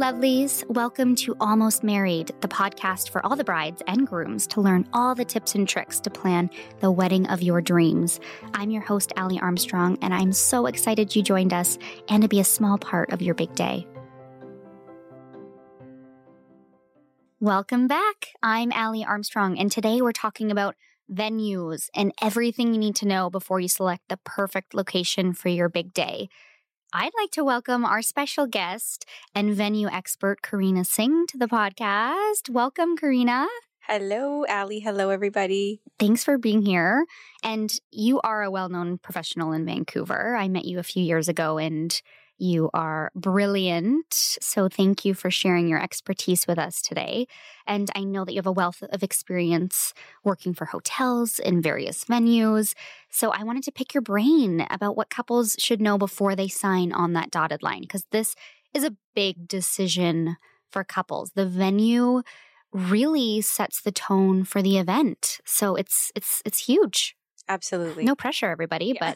lovelies. Welcome to Almost Married, the podcast for all the brides and grooms to learn all the tips and tricks to plan the wedding of your dreams. I'm your host, Allie Armstrong, and I'm so excited you joined us and to be a small part of your big day. Welcome back. I'm Allie Armstrong, and today we're talking about venues and everything you need to know before you select the perfect location for your big day. I'd like to welcome our special guest and venue expert, Karina Singh, to the podcast. Welcome, Karina. Hello, Allie. Hello, everybody. Thanks for being here. And you are a well-known professional in Vancouver. I met you a few years ago, and you are brilliant. So thank you for sharing your expertise with us today. And I know that you have a wealth of experience working for hotels in various venues. So I wanted to pick your brain about what couples should know before they sign on that dotted line, because this is a big decision for couples. The venue really sets the tone for the event. So it's huge. Absolutely. No pressure, everybody, but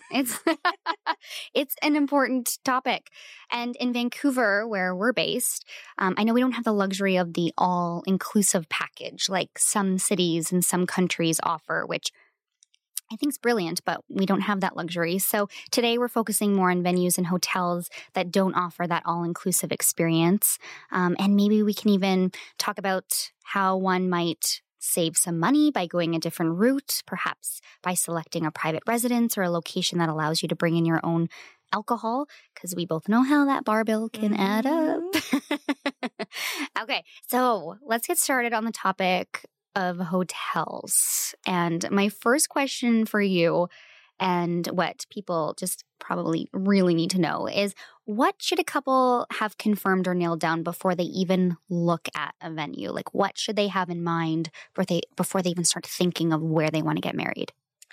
it's an important topic. And in Vancouver, where we're based, I know we don't have the luxury of the all-inclusive package like some cities and some countries offer, which I think is brilliant, but we don't have that luxury. So today we're focusing more on venues and hotels that don't offer that all-inclusive experience. And maybe we can even talk about how one might save some money by going a different route, perhaps by selecting a private residence or a location that allows you to bring in your own alcohol, because we both know how that bar bill can add up. Okay, so let's get started on the topic of hotels. And my first question for you, and what people just probably really need to know, is what should a couple have confirmed or nailed down before they even look at a venue? Like, what should they have in mind before they even start thinking of where they want to get married?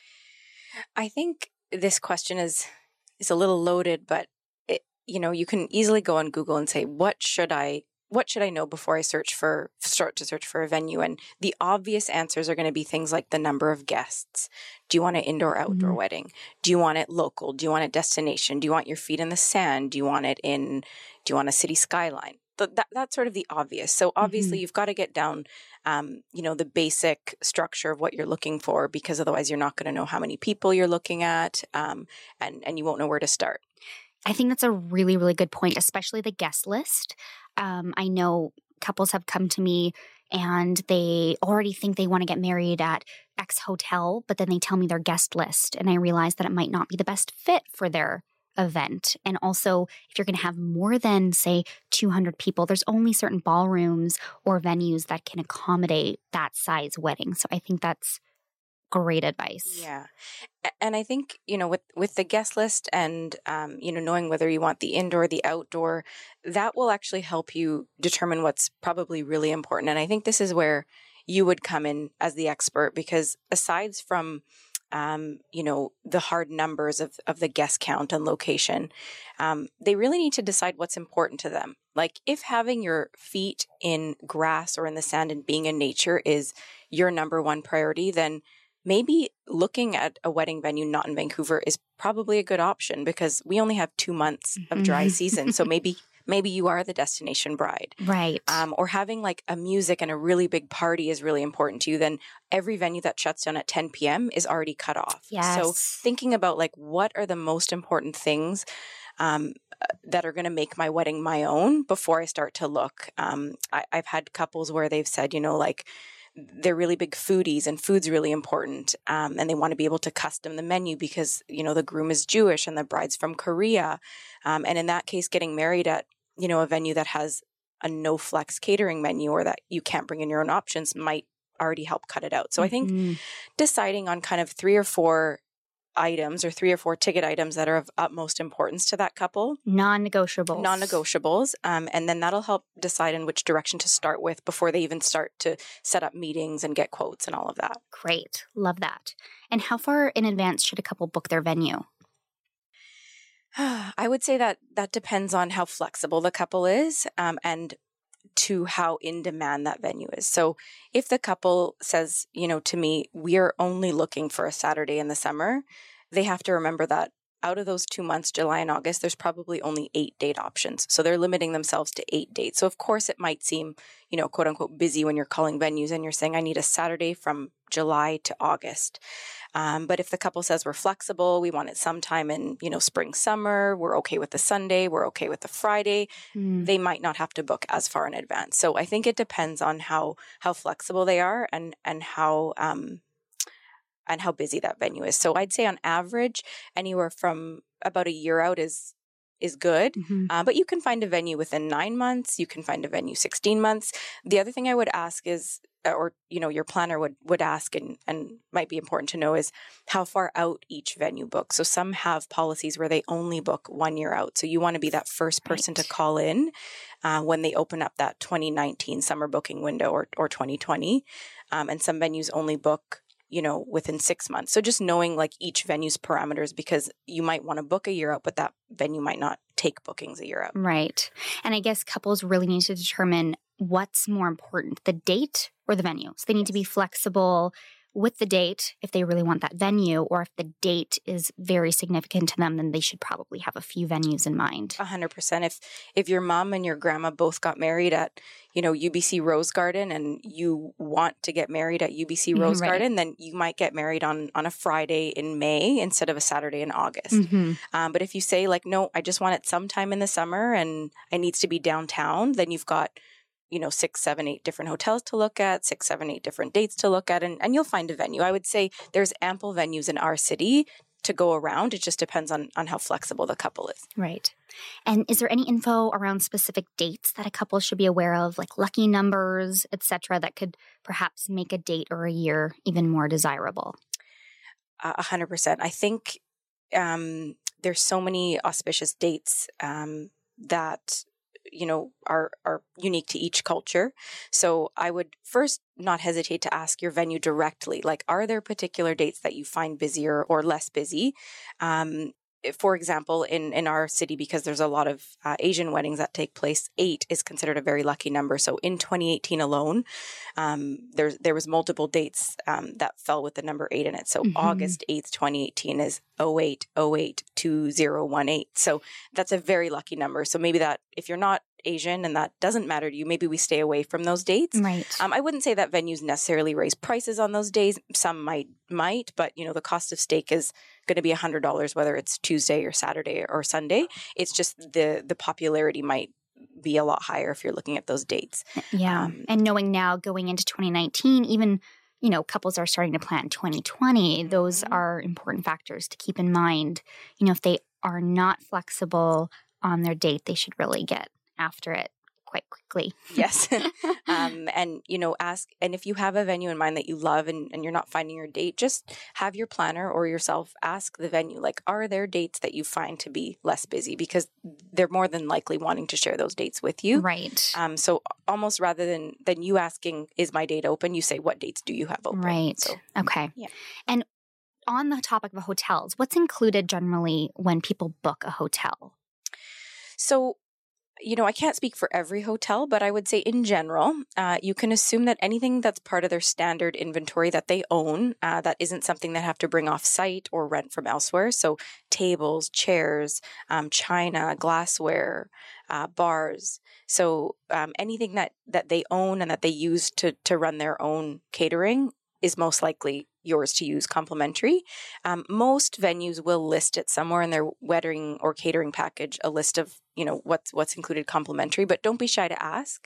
I think this question is a little loaded, but you can easily go on Google and say, what should I know before I start to search for a venue? And the obvious answers are going to be things like the number of guests. Do you want an indoor-outdoor wedding? Do you want it local? Do you want a destination? Do you want your feet in the sand? Do you want a city skyline? That's sort of the obvious. So obviously you've got to get down, the basic structure of what you're looking for, because otherwise you're not going to know how many people you're looking at, and you won't know where to start. I think that's a really, really good point, especially the guest list. I know couples have come to me and they already think they want to get married at X hotel, but then they tell me their guest list, and I realize that it might not be the best fit for their event. And also, if you're going to have more than, say, 200 people, there's only certain ballrooms or venues that can accommodate that size wedding. So I think that's great advice. Yeah. And I think, with the guest list and, knowing whether you want the indoor, the outdoor, that will actually help you determine what's probably really important. And I think this is where you would come in as the expert, because aside from, the hard numbers of the guest count and location, they really need to decide what's important to them. Like, if having your feet in grass or in the sand and being in nature is your number one priority, then maybe looking at a wedding venue not in Vancouver is probably a good option, because we only have 2 months of dry season. So maybe you are the destination bride. Right. Or having like a music and a really big party is really important to you. Then every venue that shuts down at 10 p.m. is already cut off. Yes. So thinking about like, what are the most important things that are going to make my wedding my own before I start to look. I've had couples where they've said, they're really big foodies and food's really important. And they want to be able to custom the menu because, the groom is Jewish and the bride's from Korea. And in that case, getting married at, a venue that has a no flex catering menu or that you can't bring in your own options might already help cut it out. So I think deciding on kind of 3 or 4 items or 3 or 4 ticket items that are of utmost importance to that couple. Non-negotiables. And then that'll help decide in which direction to start with before they even start to set up meetings and get quotes and all of that. Great. Love that. And how far in advance should a couple book their venue? I would say that depends on how flexible the couple is, and to how in demand that venue is. So if the couple says, to me, we are only looking for a Saturday in the summer, they have to remember that out of those 2 months, July and August, there's probably only 8 date options. So they're limiting themselves to 8 dates. So of course it might seem, quote unquote, busy when you're calling venues and you're saying, I need a Saturday from July to August. But if the couple says we're flexible, we want it sometime in, spring, summer, we're okay with the Sunday, we're okay with the Friday, they might not have to book as far in advance. So I think it depends on how flexible they are and how busy that venue is. So I'd say on average, anywhere from about a year out is good. But you can find a venue within 9 months. You can find a venue 16 months. The other thing I would ask is, or, your planner would ask and might be important to know, is how far out each venue books. So some have policies where they only book 1 year out. So you want to be that first person to call in when they open up that 2019 summer booking window or 2020. And some venues only book within 6 months. So just knowing like each venue's parameters, because you might want to book a year out, but that venue might not take bookings a year out. Right. And I guess couples really need to determine what's more important, the date or the venue. So they need to be flexible with the date if they really want that venue, or if the date is very significant to them, then they should probably have a few venues in mind. 100%. If your mom and your grandma both got married at, UBC Rose Garden, and you want to get married at UBC Rose Garden, then you might get married on a Friday in May instead of a Saturday in August. But if you say like, no, I just want it sometime in the summer and it needs to be downtown, then you've got 6, 7, 8 different hotels to look at, 6, 7, 8 different dates to look at, and you'll find a venue. I would say there's ample venues in our city to go around. It just depends on how flexible the couple is. Right. And is there any info around specific dates that a couple should be aware of, like lucky numbers, etc., that could perhaps make a date or a year even more desirable? 100%. I think there's so many auspicious dates that are unique to each culture. So I would first not hesitate to ask your venue directly, like, are there particular dates that you find busier or less busy? For example, in our city, because there's a lot of Asian weddings that take place, 8 is considered a very lucky number. So in 2018 alone, there was multiple dates that fell with the number 8 in it. So August 8th, 2018 is 08/08/2018. So that's a very lucky number. So maybe that, if you're not Asian and that doesn't matter to you, maybe we stay away from those dates. Right. I wouldn't say that venues necessarily raise prices on those days. Some might, but the cost of steak is going to be $100, whether it's Tuesday or Saturday or Sunday. It's just the popularity might be a lot higher if you're looking at those dates. Yeah. And knowing now going into 2019, even, couples are starting to plan 2020. Those are important factors to keep in mind. If they are not flexible on their date, they should really get after it quite quickly. Yes. And, ask, and if you have a venue in mind that you love and you're not finding your date, just have your planner or yourself ask the venue, like, are there dates that you find to be less busy? Because they're more than likely wanting to share those dates with you. Right. So almost rather than you asking, is my date open? You say, what dates do you have open? Right. So, okay. Yeah. And on the topic of hotels, what's included generally when people book a hotel? So, I can't speak for every hotel, but I would say in general, you can assume that anything that's part of their standard inventory that they own, that isn't something they have to bring off site or rent from elsewhere. So tables, chairs, china, glassware, bars. So anything that they own and that they use to run their own catering is most likely yours to use complimentary. Most venues will list it somewhere in their wedding or catering package, a list of, what's included complimentary, but don't be shy to ask.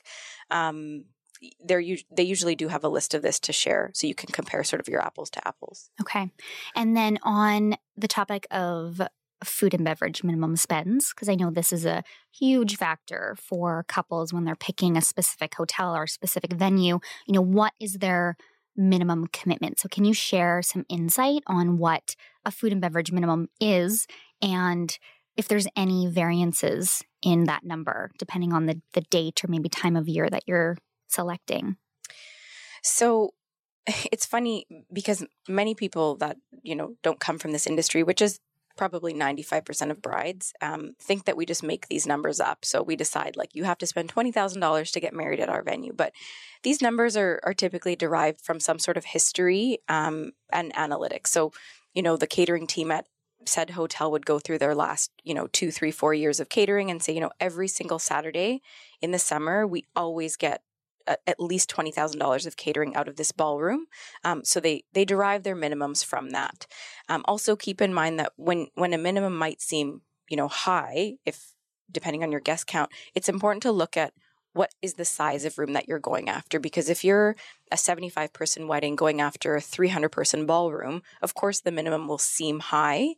They usually do have a list of this to share, so you can compare sort of your apples to apples. Okay. And then on the topic of food and beverage minimum spends, because I know this is a huge factor for couples when they're picking a specific hotel or a specific venue, what is their minimum commitment? So can you share some insight on what a food and beverage minimum is, and if there's any variances in that number depending on the date or maybe time of year that you're selecting? So it's funny because many people that, don't come from this industry, which is probably 95% of brides, think that we just make these numbers up. So we decide, like, you have to spend $20,000 to get married at our venue. But these numbers are typically derived from some sort of history and analytics. So, the catering team at said hotel would go through their last, 2, 3, 4 years of catering and say, every single Saturday in the summer, we always get at least $20,000 of catering out of this ballroom. So they derive their minimums from that. Also keep in mind that when a minimum might seem, high, if depending on your guest count, it's important to look at what is the size of room that you're going after. Because if you're a 75-person wedding going after a 300-person ballroom, of course the minimum will seem high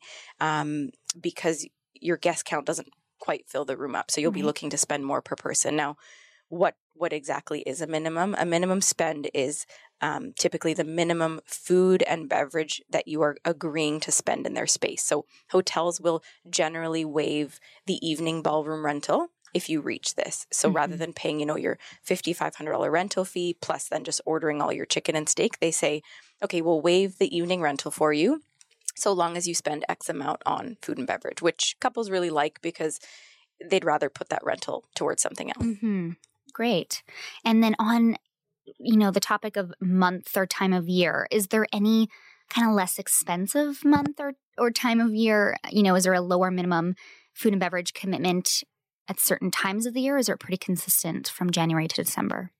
because your guest count doesn't quite fill the room up. So you'll be looking to spend more per person. Now, what exactly is a minimum? A minimum spend is typically the minimum food and beverage that you are agreeing to spend in their space. So hotels will generally waive the evening ballroom rental if you reach this. So rather than paying, your $5,500 rental fee plus then just ordering all your chicken and steak, they say, okay, we'll waive the evening rental for you so long as you spend X amount on food and beverage, which couples really like because they'd rather put that rental towards something else. Mm-hmm. Great. And then on, the topic of month or time of year, is there any kind of less expensive month or time of year? Is there a lower minimum food and beverage commitment at certain times of the year? Or is it pretty consistent from January to December?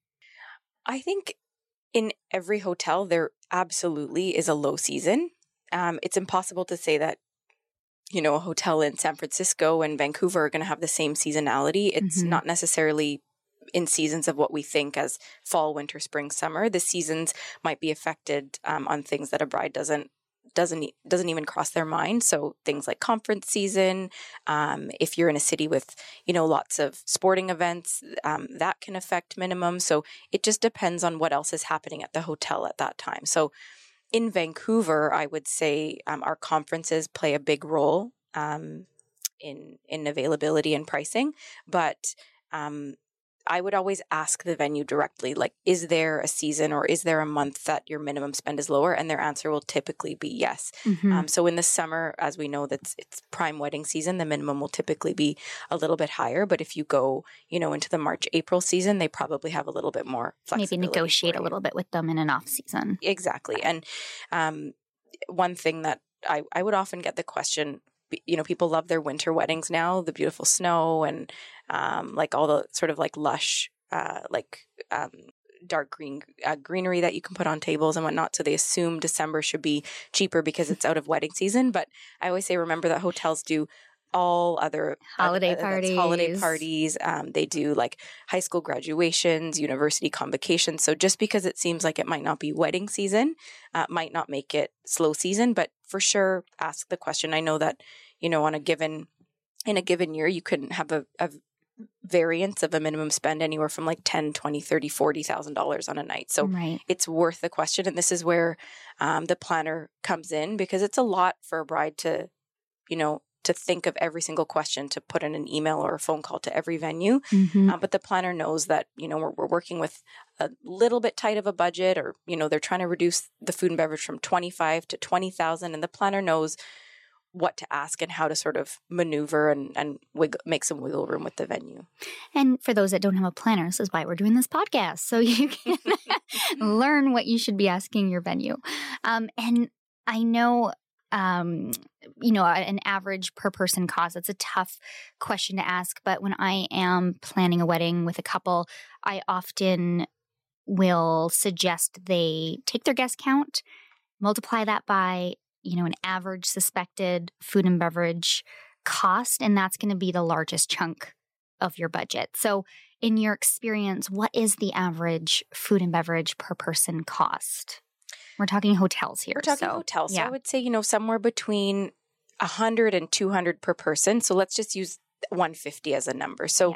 I think in every hotel, there absolutely is a low season. It's impossible to say that, a hotel in San Francisco and Vancouver are going to have the same seasonality. It's not necessarily in seasons of what we think as fall, winter, spring, summer. The seasons might be affected on things that a bride doesn't even cross their mind. So things like conference season, if you're in a city with, lots of sporting events, that can affect minimum. So it just depends on what else is happening at the hotel at that time. So in Vancouver, I would say our conferences play a big role in availability and pricing, but I would always ask the venue directly, like, is there a season or is there a month that your minimum spend is lower? And their answer will typically be yes. So in the summer, as we know, it's prime wedding season, the minimum will typically be a little bit higher. But if you go, into the March, April season, they probably have a little bit more flexibility. Maybe negotiate a little bit with them in an off season. Exactly. And one thing that I would often get the question, people love their winter weddings now, the beautiful snow and like all the sort of like lush, dark green greenery that you can put on tables and whatnot. So they assume December should be cheaper because it's out of wedding season. But I always say, remember that hotels do all other holiday parties. They do like high school graduations, university convocations. So just because it seems like it might not be wedding season, might not make it slow season, but for sure ask the question. I know that, in a given year, you couldn't have a variance of a minimum spend anywhere from like $10,000, $20,000, $30,000, $40,000 on a night. So it's worth the question. And this is where the planner comes in, because it's a lot for a bride to think of every single question to put in an email or a phone call to every venue. But the planner knows that, we're working with a little bit tight of a budget, or, they're trying to reduce the food and beverage from 25 to 20,000. And the planner knows what to ask and how to sort of maneuver and make some wiggle room with the venue. And for those that don't have a planner, this is why we're doing this podcast. So you can learn what you should be asking your venue. And I know, an average per person cost, it's a tough question to ask. But when I am planning a wedding with a couple, I often will suggest they take their guest count, multiply that by an average suspected food and beverage cost, and that's going to be the largest chunk of your budget. So in your experience, what is the average food and beverage per person cost? We're talking hotels here. We're talking hotels. Yeah. So I would say, somewhere between 100 and 200 per person. So let's just use 150 as a number. So,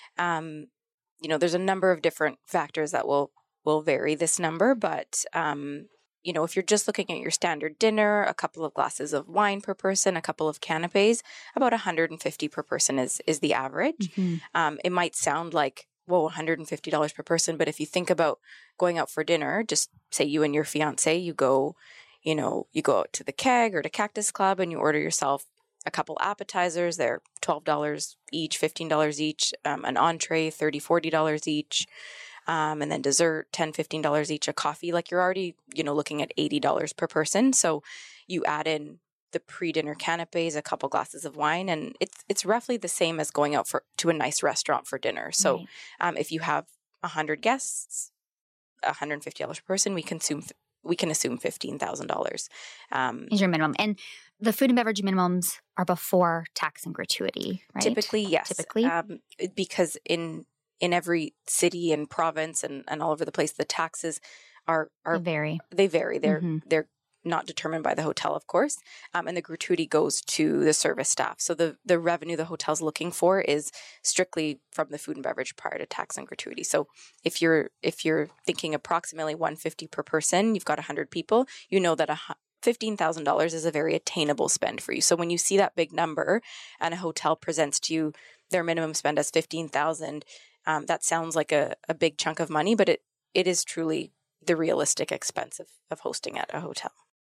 there's a number of different factors that will vary this number, but if you're just looking at your standard dinner, a couple of glasses of wine per person, a couple of canapes, about 150 per person is the average. It might sound like, whoa, $150 per person. But if you think about going out for dinner, just say you and your fiance, you go out to the Keg or to Cactus Club and you order yourself a couple appetizers. They're $12 each, $15 each, an entree, $30, $40 each. And then dessert, $10, $15 each, a coffee, like you're already, looking at $80 per person. So you add in the pre-dinner canapes, a couple glasses of wine, and it's roughly the same as going out to a nice restaurant for dinner. So if you have 100 guests, $150 per person, we can assume $15,000 is your minimum. And the food and beverage minimums are before tax and gratuity, right? Typically, yes. Because in every city and province and all over the place, the taxes they vary. They're not determined by the hotel, of course. And the gratuity goes to the service staff. So the revenue the hotel's looking for is strictly from the food and beverage prior to tax and gratuity. So if you're thinking approximately $150 per person, you've got 100 people, you know that $15,000 is a very attainable spend for you. So when you see that big number and a hotel presents to you their minimum spend as $15,000, that sounds like a big chunk of money, but it is truly the realistic expense of hosting at a hotel.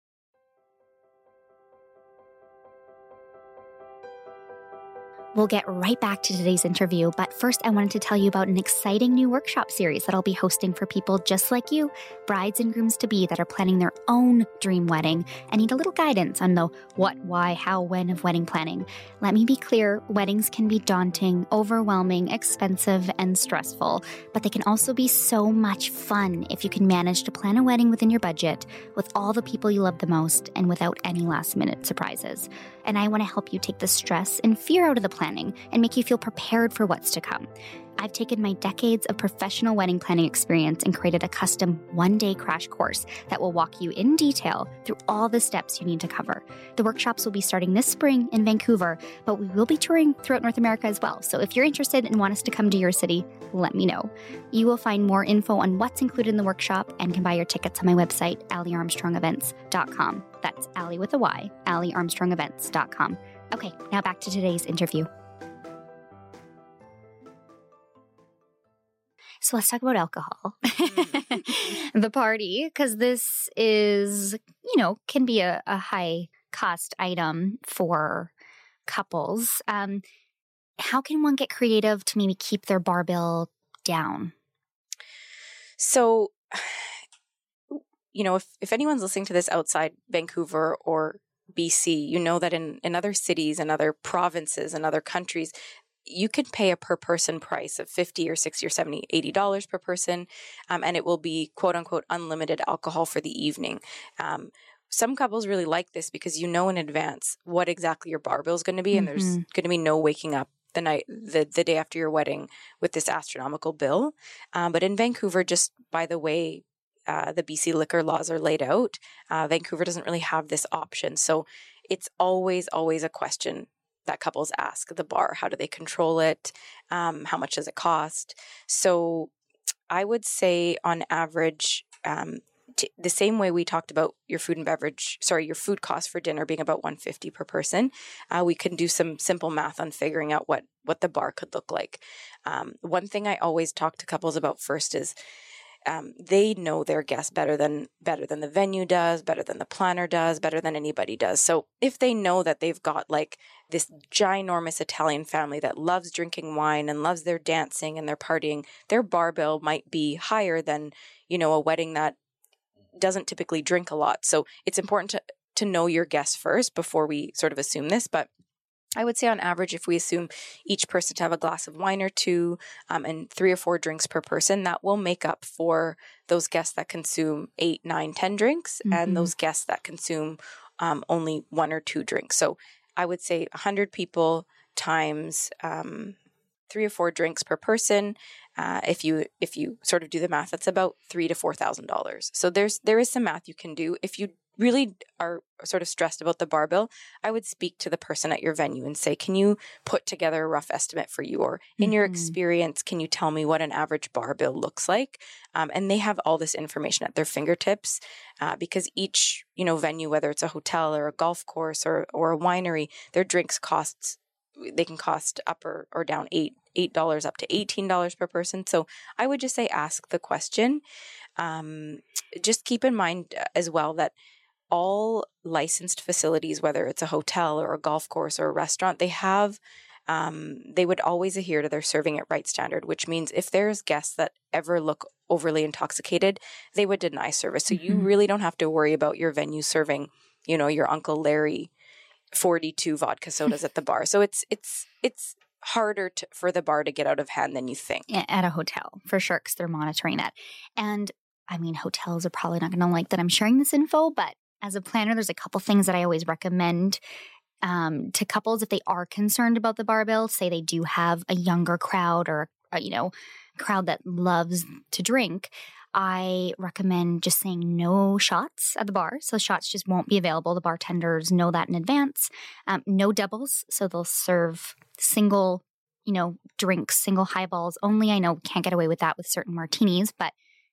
We'll get right back to today's interview, but first I wanted to tell you about an exciting new workshop series that I'll be hosting for people just like you, brides and grooms-to-be that are planning their own dream wedding and need a little guidance on the what, why, how, when of wedding planning. Let me be clear, weddings can be daunting, overwhelming, expensive, and stressful, but they can also be so much fun if you can manage to plan a wedding within your budget, with all the people you love the most, and without any last-minute surprises. And I want to help you take the stress and fear out of the planning and make you feel prepared for what's to come. I've taken my decades of professional wedding planning experience and created a custom one-day crash course that will walk you in detail through all the steps you need to cover. The workshops will be starting this spring in Vancouver, but we will be touring throughout North America as well. So if you're interested and want us to come to your city, let me know. You will find more info on what's included in the workshop and can buy your tickets on my website, AllieArmstrongEvents.com. That's Allie with a Y, AllieArmstrongEvents.com. Okay, now back to today's interview. So let's talk about alcohol. The party, because this is, can be a high cost item for couples. How can one get creative to maybe keep their bar bill down? So, if anyone's listening to this outside Vancouver or BC, you know that in other cities and other provinces and other countries, you can pay a per person price of $50 or $60 or $70, $80 per person, and it will be quote unquote unlimited alcohol for the evening. Some couples really like this because you know in advance what exactly your bar bill is going to be, and there's going to be no waking up the day after your wedding with this astronomical bill. But in Vancouver, just by the way the BC liquor laws are laid out, Vancouver doesn't really have this option. So it's always a question that couples ask the bar. How do they control it? How much does it cost? So I would say on average, the same way we talked about your food cost for dinner being about $150 per person, we can do some simple math on figuring out what the bar could look like. One thing I always talk to couples about first is they know their guests better than the venue does, better than the planner does, better than anybody does. So if they know that they've got like this ginormous Italian family that loves drinking wine and loves their dancing and their partying, their bar bill might be higher than, a wedding that doesn't typically drink a lot. So it's important to know your guests first before we sort of assume this. But I would say on average, if we assume each person to have a glass of wine or two and 3 or 4 drinks per person, that will make up for those guests that consume 8, 9, 10 drinks and those guests that consume only 1 or 2 drinks. So I would say 100 people times 3 or 4 drinks per person. If you sort of do the math, that's about $3,000 to $4,000. So there is some math you can do. If you really are sort of stressed about the bar bill, I would speak to the person at your venue and say, can you put together a rough estimate for you? Or in your experience, can you tell me what an average bar bill looks like? And they have all this information at their fingertips because each, venue, whether it's a hotel or a golf course or a winery, their drinks they can cost up or down $8 up to $18 per person. So I would just say ask the question. Just keep in mind as well that all licensed facilities, whether it's a hotel or a golf course or a restaurant, they would always adhere to their serving it right standard, which means if there's guests that ever look overly intoxicated, they would deny service. So you really don't have to worry about your venue serving, your Uncle Larry 42 vodka sodas at the bar. So it's harder for the bar to get out of hand than you think. Yeah, at a hotel, for sure, because they're monitoring that. And I mean, hotels are probably not going to like that I'm sharing this info, but as a planner, there's a couple things that I always recommend to couples if they are concerned about the bar bill. Say they do have a younger crowd or a crowd that loves to drink. I recommend just saying no shots at the bar. So shots just won't be available. The bartenders know that in advance. No doubles. So they'll serve single, drinks, single highballs only. I know can't get away with that with certain martinis, but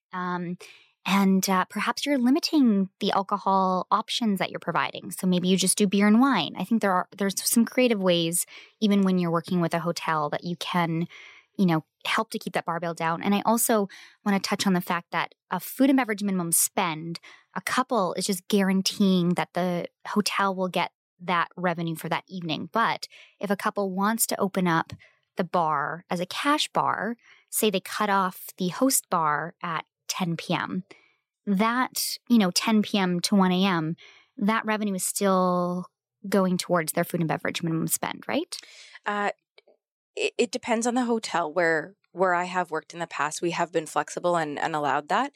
perhaps you're limiting the alcohol options that you're providing. So maybe you just do beer and wine. I think there's some creative ways, even when you're working with a hotel, that you can help to keep that bar bill down. And I also want to touch on the fact that a food and beverage minimum spend, a couple is just guaranteeing that the hotel will get that revenue for that evening. But if a couple wants to open up the bar as a cash bar, say they cut off the host bar at 10 p.m., that, 10 p.m. to 1 a.m., that revenue is still going towards their food and beverage minimum spend, right? It depends on the hotel. Where I have worked in the past, we have been flexible and allowed that.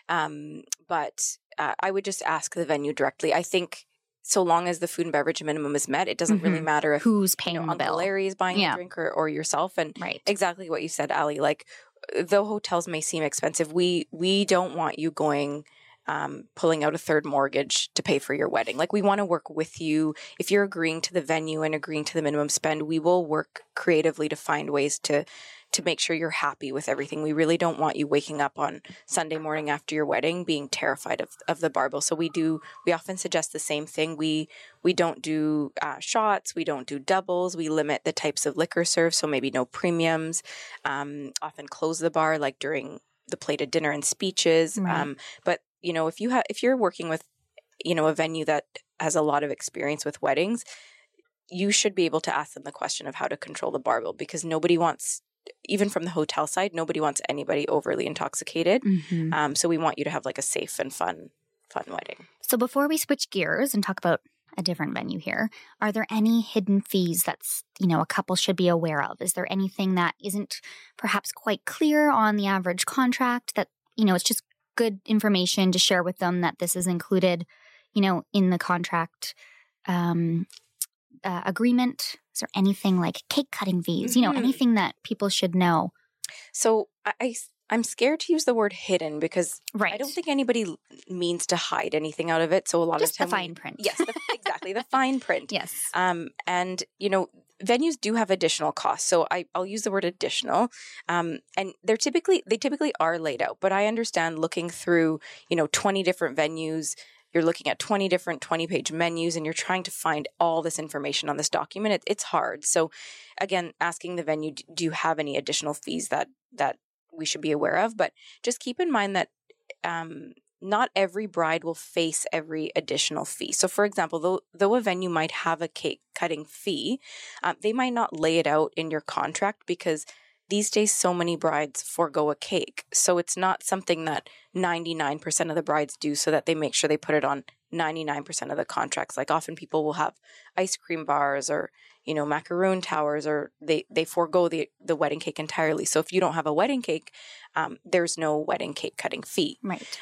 But I would just ask the venue directly. I think so long as the food and beverage minimum is met, it doesn't really matter if who's paying the Uncle bill. Larry is buying the drink or yourself. And exactly what you said, Ali, like though hotels may seem expensive, we don't want you going pulling out a third mortgage to pay for your wedding. Like we want to work with you. If you're agreeing to the venue and agreeing to the minimum spend, we will work creatively to find ways to make sure you're happy with everything. We really don't want you waking up on Sunday morning after your wedding being terrified of the bar bill. So we often suggest the same thing. We don't do shots. We don't do doubles. We limit the types of liquor served. So maybe no premiums. Often close the bar like during the plated dinner and speeches. Right. But if you're working with, a venue that has a lot of experience with weddings, you should be able to ask them the question of how to control the bar bill, because nobody wants, even from the hotel side, nobody wants anybody overly intoxicated. Mm-hmm. So we want you to have like a safe and fun wedding. So before we switch gears and talk about a different venue here, are there any hidden fees that's, a couple should be aware of? Is there anything that isn't perhaps quite clear on the average contract that, it's just good information to share with them that this is included, in the contract agreement? Is there anything like cake cutting fees, anything that people should know? So I'm scared to use the word hidden because I don't think anybody means to hide anything out of it. So a lot just of time, the fine print. Yes, exactly, the fine print. Yes. And venues do have additional costs. So I'll use the word additional. And they typically are laid out. But I understand looking through 20 different venues. You're looking at 20 different 20-page menus and you're trying to find all this information on this document. It's hard. So again, asking the venue, do you have any additional fees that we should be aware of? But just keep in mind that not every bride will face every additional fee. So for example, though a venue might have a cake cutting fee, they might not lay it out in your contract because these days so many brides forego a cake. So it's not something that 99% of the brides do, so that they make sure they put it on 99% of the contracts. Like often people will have ice cream bars or macaroon towers, or they forego the wedding cake entirely. So if you don't have a wedding cake, there's no wedding cake cutting fee. Right.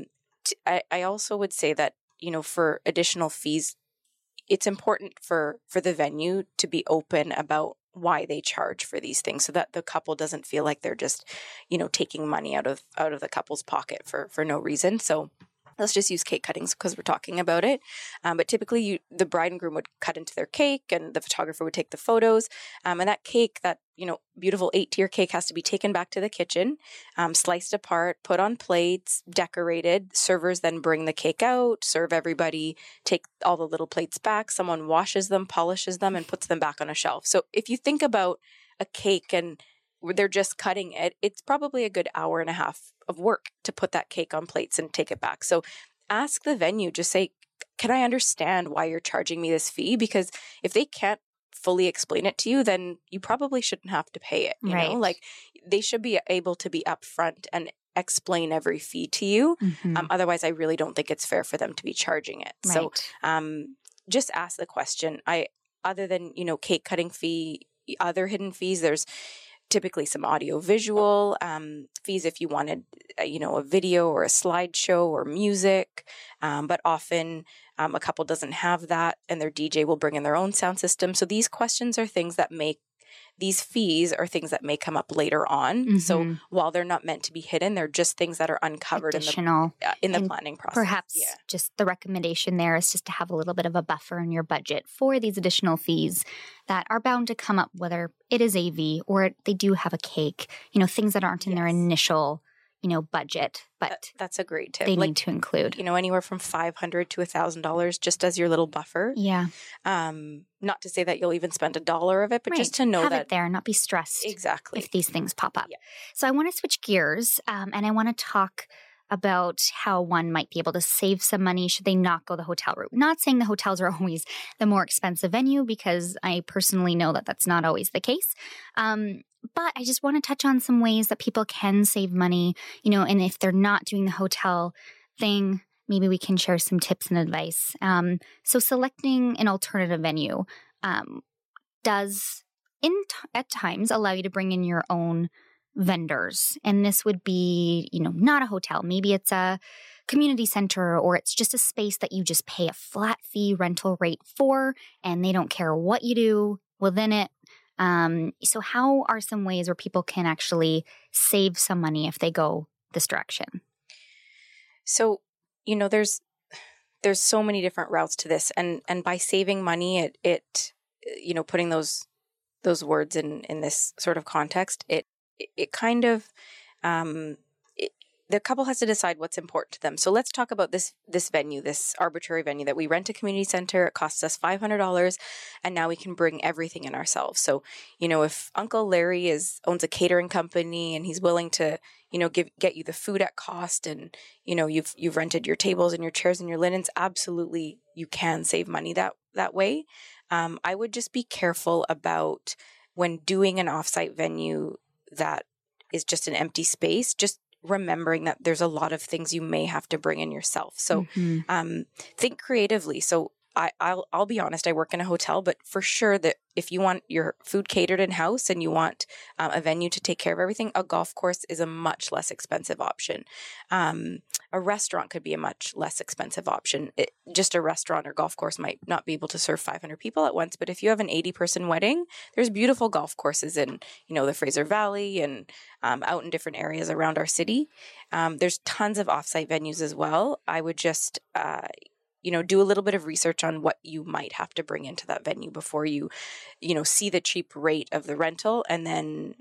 I also would say that, for additional fees, it's important for the venue to be open about why they charge for these things, so that the couple doesn't feel like they're just, taking money out of the couple's pocket for no reason. So let's just use cake cuttings because we're talking about it. But typically the bride and groom would cut into their cake and the photographer would take the photos. And that cake, that, beautiful 8-tier cake, has to be taken back to the kitchen, sliced apart, put on plates, decorated. Servers then bring the cake out, serve everybody, take all the little plates back. Someone washes them, polishes them, and puts them back on a shelf. So if you think about a cake and they're just cutting it, it's probably a good hour and a half of work to put that cake on plates and take it back. So ask the venue, just say, can I understand why you're charging me this fee? Because if they can't fully explain it to you, then you probably shouldn't have to pay it. You know, like they should be able to be upfront and explain every fee to you. Mm-hmm. Otherwise, I really don't think it's fair for them to be charging it. Right. So just ask the question. Other than, cake cutting fee, other hidden fees, there's typically some audio visual fees if you wanted, a video or a slideshow or music. But often a couple doesn't have that and their DJ will bring in their own sound system. So these fees are things that may come up later on. Mm-hmm. So while they're not meant to be hidden, they're just things that are uncovered additional in the planning process. Perhaps just the recommendation there is just to have a little bit of a buffer in your budget for these additional fees that are bound to come up, whether it is AV or they do have a cake, things that aren't in their initial budget, but that's a great tip. They need to include, anywhere from $500 to $1,000 just as your little buffer. Yeah. Not to say that you'll even spend $1 of it, but just to know have that it there, not be stressed. Exactly. If these things pop up. Yeah. So I want to switch gears, and I want to talk about how one might be able to save some money should they not go the hotel route. Not saying the hotels are always the more expensive venue, because I personally know that that's not always the case. But I just want to touch on some ways that people can save money, and if they're not doing the hotel thing, maybe we can share some tips and advice. So selecting an alternative venue does at times allow you to bring in your own vendors. And this would be, not a hotel. Maybe it's a community center, or it's just a space that you just pay a flat fee rental rate for, and they don't care what you do within it. So how are some ways where people can actually save some money if they go this direction? So, there's so many different routes to this, and by saving money, it putting those words in this sort of context, it kind of, the couple has to decide what's important to them. So let's talk about this venue, this arbitrary venue that we rent a community center. It costs us $500, and now we can bring everything in ourselves. So, if Uncle Larry owns a catering company and he's willing to, get you the food at cost, and, you've rented your tables and your chairs and your linens, absolutely you can save money that way. I would just be careful about when doing an offsite venue that is just an empty space, just remembering that there's a lot of things you may have to bring in yourself. So think creatively. So I'll be honest, I work in a hotel, but for sure that if you want your food catered in-house and you want a venue to take care of everything, a golf course is a much less expensive option. A restaurant could be a much less expensive option. Just a restaurant or golf course might not be able to serve 500 people at once, but if you have an 80-person wedding, there's beautiful golf courses in, the Fraser Valley and out in different areas around our city. There's tons of offsite venues as well. I would just do a little bit of research on what you might have to bring into that venue before you, see the cheap rate of the rental, and then,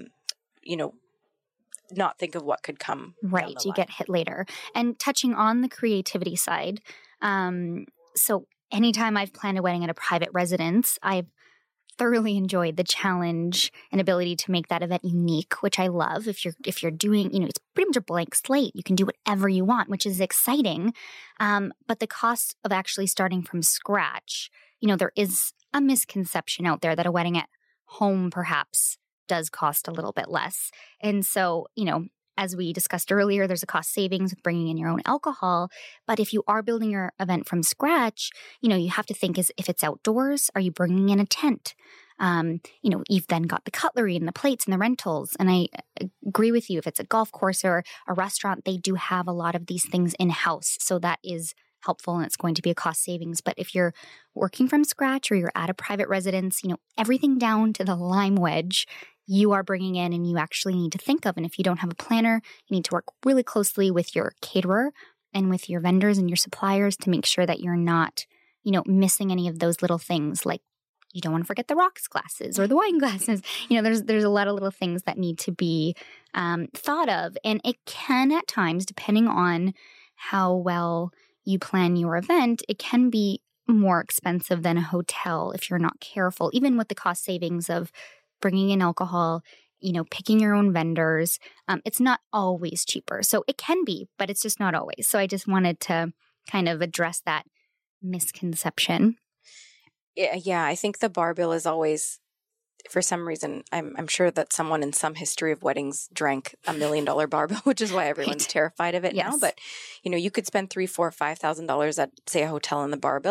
not think of what could come. Right. You get hit later. And touching on the creativity side. So anytime I've planned a wedding at a private residence, I've thoroughly enjoyed the challenge and ability to make that event unique, which I love. If you're doing, it's pretty much a blank slate. You can do whatever you want, which is exciting. But the cost of actually starting from scratch, there is a misconception out there that a wedding at home perhaps does cost a little bit less. And so, as we discussed earlier, there's a cost savings with bringing in your own alcohol. But if you are building your event from scratch, you have to think if it's outdoors, are you bringing in a tent? You've then got the cutlery and the plates and the rentals. And I agree with you. If it's a golf course or a restaurant, they do have a lot of these things in-house. So that is helpful, and it's going to be a cost savings. But if you're working from scratch or you're at a private residence, everything down to the lime wedge, you are bringing in and you actually need to think of. And if you don't have a planner, you need to work really closely with your caterer and with your vendors and your suppliers to make sure that you're not, missing any of those little things. Like, you don't want to forget the rocks glasses or the wine glasses. There's a lot of little things that need to be thought of. And it can at times, depending on how well you plan your event, it can be more expensive than a hotel if you're not careful, even with the cost savings of bringing in alcohol, picking your own vendors. It's not always cheaper. So it can be, but it's just not always. So I just wanted to kind of address that misconception. Yeah, I think the bar bill is always, for some reason, I'm sure that someone in some history of weddings drank $1 million bar bill, which is why everyone's terrified of it now. But, you could spend $3,000, $4,000, $5,000 at, say, a hotel in the bar bill. But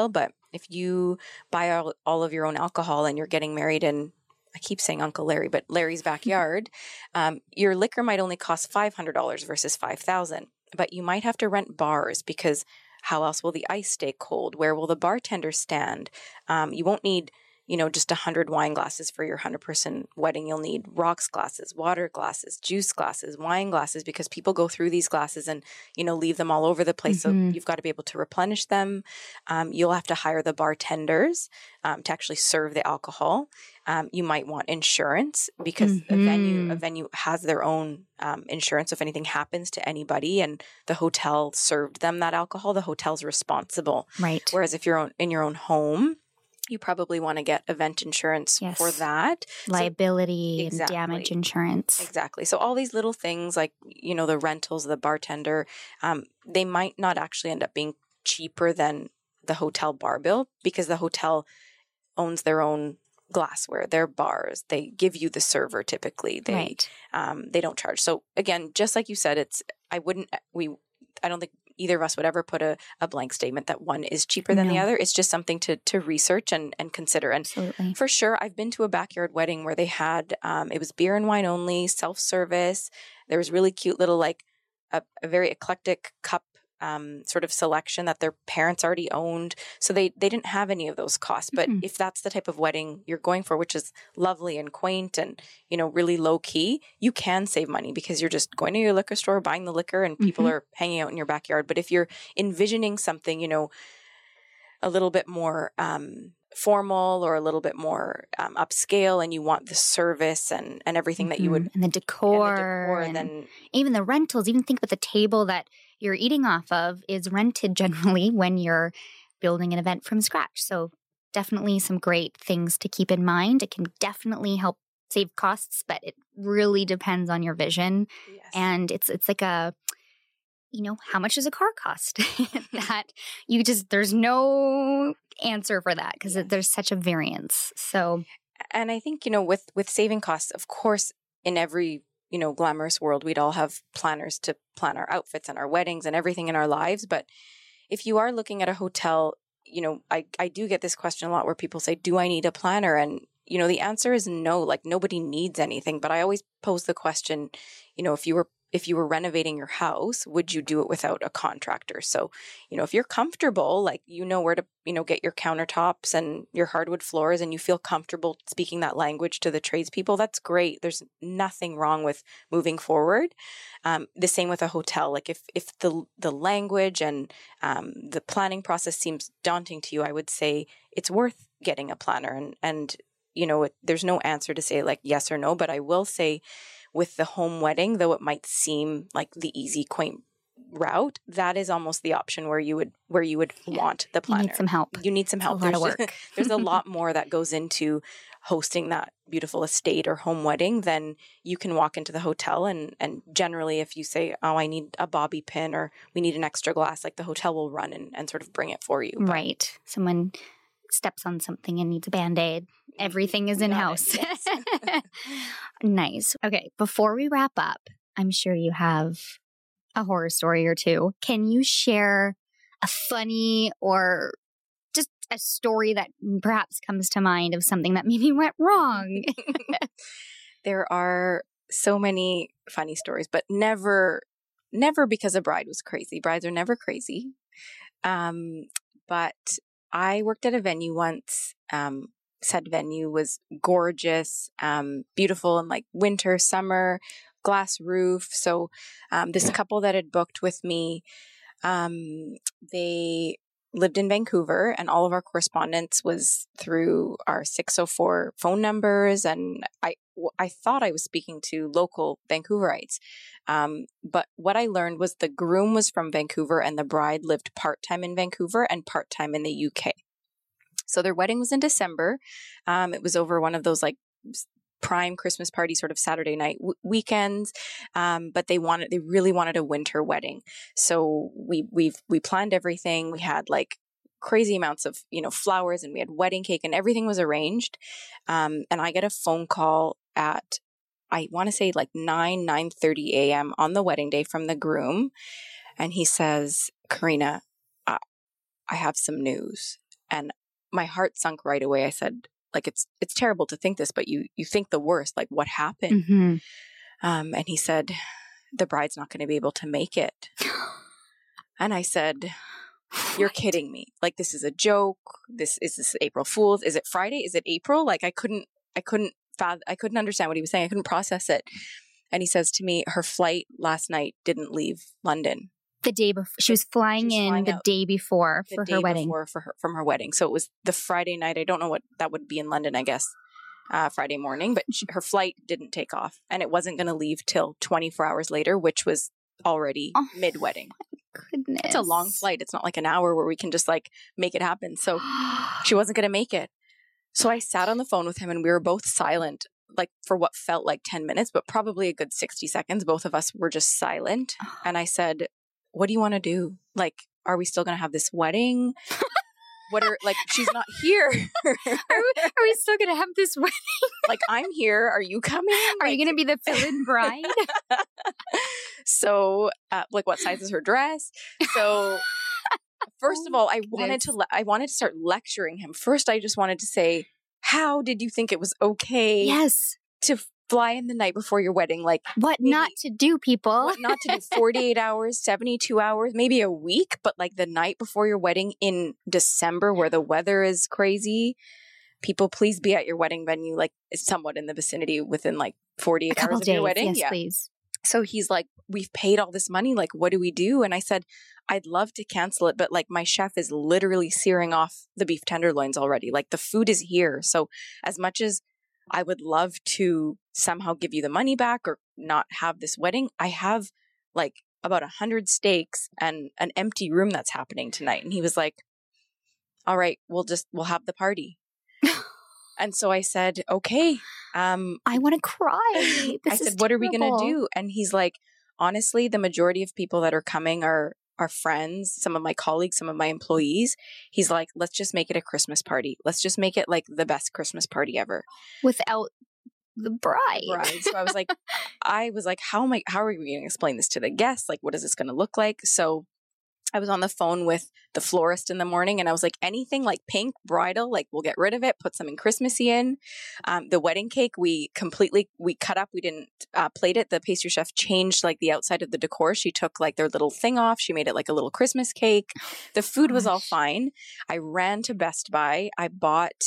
if you buy all of your own alcohol and you're getting married in, I keep saying Uncle Larry, but Larry's backyard, your liquor might only cost $500 versus $5,000, but you might have to rent bars because how else will the ice stay cold? Where will the bartender stand? You won't need, just 100 wine glasses for your 100-person wedding. You'll need rocks glasses, water glasses, juice glasses, wine glasses, because people go through these glasses and, leave them all over the place. So you've got to be able to replenish them. You'll have to hire the bartenders to actually serve the alcohol. You might want insurance because a venue has their own insurance. So if anything happens to anybody and the hotel served them that alcohol, the hotel's responsible. Right. Whereas if you're in your own home, you probably want to get event insurance for that. Liability and damage insurance. Exactly. So all these little things like, the rentals, the bartender, they might not actually end up being cheaper than the hotel bar bill because the hotel owns their own glassware, their bars. They give you the server typically. They don't charge. So again, just like you said, I don't think either of us would ever put a blank statement that one is cheaper than the other. It's just something to research and consider. And Absolutely. For sure, I've been to a backyard wedding where they had, it was beer and wine only, self-service. There was really cute little, like a very eclectic cup sort of selection that their parents already owned. So they didn't have any of those costs. But if that's the type of wedding you're going for, which is lovely and quaint and, really low key, you can save money because you're just going to your liquor store, buying the liquor and people are hanging out in your backyard. But if you're envisioning something, a little bit more formal or a little bit more upscale and you want the service and everything that you would. And the decor. And then even the rentals, even think about the table that you're eating off of is rented generally when you're building an event from scratch. So definitely some great things to keep in mind. It can definitely help save costs, but it really depends on your vision. Yes. And it's like how much does a car cost? That there's no answer for that because there's such a variance. So, and I think, with saving costs, of course, in every glamorous world, we'd all have planners to plan our outfits and our weddings and everything in our lives. But if you are looking at a hotel, I do get this question a lot where people say, do I need a planner? And, the answer is no, like nobody needs anything. But I always pose the question, if you were renovating your house, would you do it without a contractor? So, if you're comfortable, like, where to, get your countertops and your hardwood floors and you feel comfortable speaking that language to the tradespeople, that's great. There's nothing wrong with moving forward. The same with a hotel. Like if the language and the planning process seems daunting to you, I would say it's worth getting a planner. And there's no answer to say like yes or no, but I will say, with the home wedding, though it might seem like the easy, quaint route, that is almost the option where you would want the planner. You need some help. You need some help. There's a lot of work. There's a lot more that goes into hosting that beautiful estate or home wedding than you can walk into the hotel and generally if you say, oh, I need a bobby pin or we need an extra glass, like the hotel will run and sort of bring it for you. But, right. Someone steps on something and needs a Band-Aid. Everything is in-house. Yes. Nice. Okay, before we wrap up, I'm sure you have a horror story or two. Can you share a funny or just a story that perhaps comes to mind of something that maybe went wrong? There are so many funny stories, but never because a bride was crazy. Brides are never crazy. But I worked at a venue once. Said venue was gorgeous, beautiful in like winter, summer, glass roof. So this couple that had booked with me, they lived in Vancouver and all of our correspondence was through our 604 phone numbers. And I thought I was speaking to local Vancouverites. But what I learned was the groom was from Vancouver and the bride lived part-time in Vancouver and part-time in the UK. So their wedding was in December. It was over one of those like prime Christmas party sort of Saturday night weekends. But they really wanted a winter wedding. So we planned everything. We had like crazy amounts of, flowers and we had wedding cake and everything was arranged. And I get a phone call at, I want to say like 9:30 a.m. on the wedding day from the groom. And he says, Karina, I have some news. And my heart sunk right away. I said, like, it's terrible to think this, but you think the worst, like what happened? Mm-hmm. And he said, the bride's not going to be able to make it. And I said, you're kidding me. Like, this is a joke. Is this April Fool's? Is it Friday? Is it April? Like, I couldn't understand what he was saying. I couldn't process it. And he says to me, her flight last night didn't leave London. The day before. She was flying in the day before for her wedding. From her wedding. So it was the Friday night. I don't know what that would be in London, I guess, Friday morning. But her flight didn't take off. And it wasn't going to leave till 24 hours later, which was already mid-wedding. Goodness. It's a long flight. It's not like an hour where we can just like make it happen. So she wasn't going to make it. So I sat on the phone with him and we were both silent, like for what felt like 10 minutes, but probably a good 60 seconds. Both of us were just silent. And I said, what do you want to do? Like, are we still going to have this wedding? She's not here. Are we still going to have this wedding? Like, I'm here. Are you coming? Are you going to be the fill-in bride? So, what size is her dress? So, first of all, I wanted to start lecturing him. First, I just wanted to say, how did you think it was okay? Yes. To fly in the night before your wedding? Like, what not to do, people? What not to do? 48 hours, 72 hours, maybe a week, but like the night before your wedding in December where the weather is crazy. People, please be at your wedding venue, like somewhat in the vicinity within like 48 hours of your wedding. Yes, please. So he's like, we've paid all this money. Like, what do we do? And I said, I'd love to cancel it, but like my chef is literally searing off the beef tenderloins already. Like the food is here. So as much as I would love to somehow give you the money back or not have this wedding, I have like about 100 steaks and an empty room that's happening tonight. And he was like, all right, we'll have the party. And so I said, okay. I want to cry. I said, what are we going to do? And he's like, honestly, the majority of people that are coming are friends, some of my colleagues, some of my employees. He's like, let's just make it a Christmas party. Let's just make it like the best Christmas party ever. Without the bride. So I was like, how are we going to explain this to the guests? Like, what is this going to look like? So I was on the phone with the florist in the morning and I was like, anything like pink, bridal, like we'll get rid of it, put something Christmassy in. The wedding cake, we cut up. We didn't plate it. The pastry chef changed like the outside of the decor. She took like their little thing off. She made it like a little Christmas cake. The food was all fine. I ran to Best Buy. I bought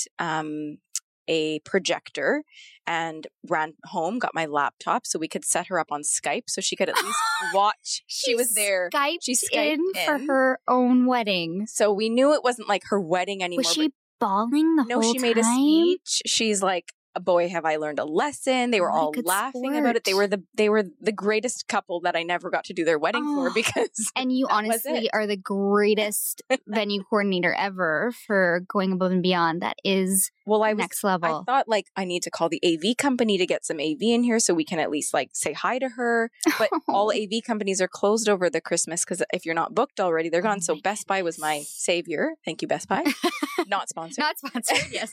a projector and ran home, got my laptop so we could set her up on Skype so she could at least watch. She was there. She Skyped in for her own wedding. So we knew it wasn't like her wedding anymore. Was she bawling the whole time? No, she made a speech. She's like, boy, have I learned a lesson. They were all laughing about it. They were the greatest couple that I never got to do their wedding for because and you honestly are the greatest venue coordinator ever for going above and beyond. That is next level. I thought like I need to call the AV company to get some AV in here so we can at least like say hi to her. But all AV companies are closed over the Christmas because if you're not booked already, they're gone. So Best Buy was my savior. Thank you, Best Buy. Not sponsored. Not sponsored, yes.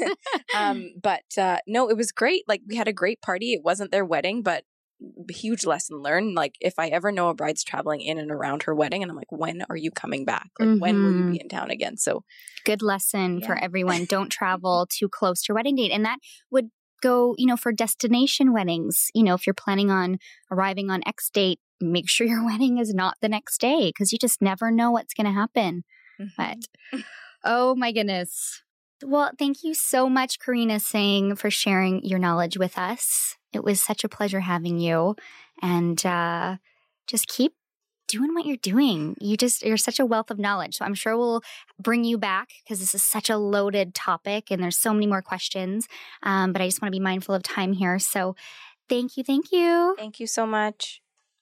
But no, it was great. Like we had a great party. It wasn't their wedding, but huge lesson learned. Like if I ever know a bride's traveling in and around her wedding and I'm like, when are you coming back? Like when will you be in town again? So good lesson for everyone. Don't travel too close to your wedding date. And that would go, for destination weddings. If you're planning on arriving on X date, make sure your wedding is not the next day because you just never know what's going to happen. But oh my goodness. Well, thank you so much, Karina Singh, for sharing your knowledge with us. It was such a pleasure having you. And just keep doing what you're doing. You're such a wealth of knowledge. So I'm sure we'll bring you back because this is such a loaded topic and there's so many more questions. But I just want to be mindful of time here. So thank you. Thank you. Thank you so much.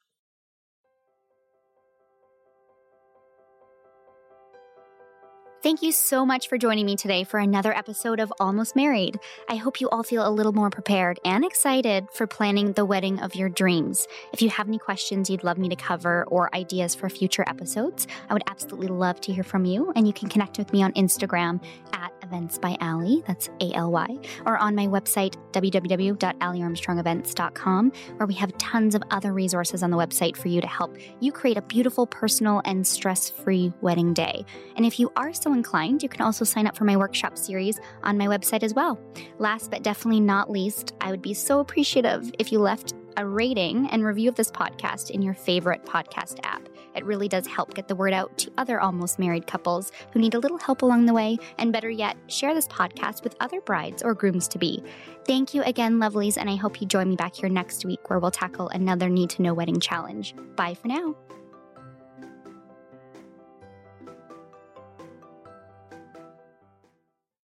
Thank you so much for joining me today for another episode of Almost Married. I hope you all feel a little more prepared and excited for planning the wedding of your dreams. If you have any questions you'd love me to cover or ideas for future episodes, I would absolutely love to hear from you. And you can connect with me on Instagram at Events by Allie, that's ALY, or on my website, www.alliearmstrongevents.com, where we have tons of other resources on the website for you to help you create a beautiful, personal, and stress-free wedding day. And if you are someone inclined, you can also sign up for my workshop series on my website as well. Last but definitely not least, I would be so appreciative if you left a rating and review of this podcast in your favorite podcast app. It really does help get the word out to other almost married couples who need a little help along the way, and better yet, share this podcast with other brides or grooms-to-be. Thank you again, lovelies, and I hope you join me back here next week where we'll tackle another need-to-know wedding challenge. Bye for now.